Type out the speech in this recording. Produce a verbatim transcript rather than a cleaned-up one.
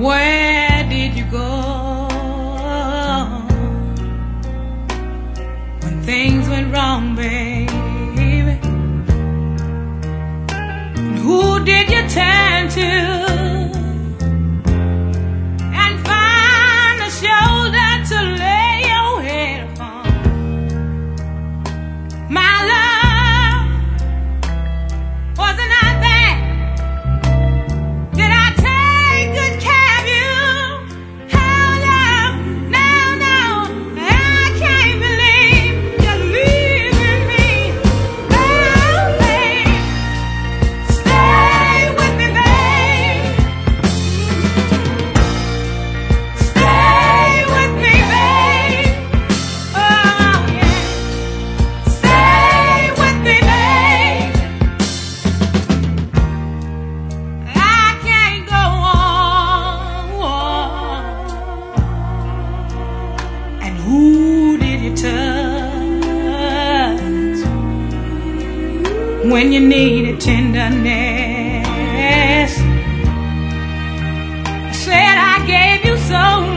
Where did you go when things went wrong, baby? And who did you turn to and find a shoulder to lay your head upon? My love, wasn't I there? Did I take good care of you? How now, now, now, I can't believe you're leaving me. Oh, babe, stay with me, babe. Stay with me, babe. Oh, yeah. Stay with me, babe. I can't go on. And who did you touch when you needed tenderness? I said I gave you so